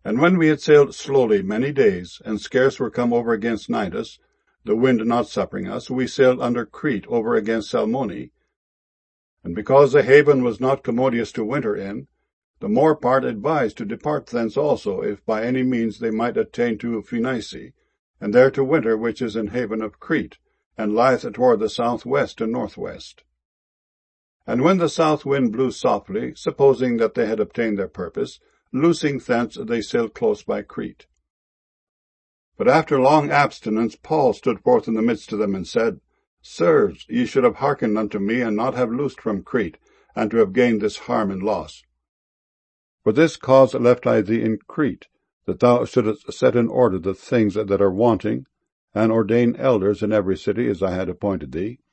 And when we had sailed slowly many days, and scarce were come over against Cnidus, the wind not suffering us, we sailed under Crete over against Salmone. And because the haven was not commodious to winter in, the more part advised to depart thence also, if by any means they might attain to Phoenice, and there to winter, which is in haven of Crete, and lieth toward the southwest and northwest. And when the south wind blew softly, supposing that they had obtained their purpose, loosing thence they sailed close by Crete. But after long abstinence Paul stood forth in the midst of them, and said, Sirs, ye should have hearkened unto me, and not have loosed from Crete, and to have gained this harm and loss. For this cause left I thee in Crete, that thou shouldest set in order the things that are wanting, and ordain elders in every city as I had appointed thee.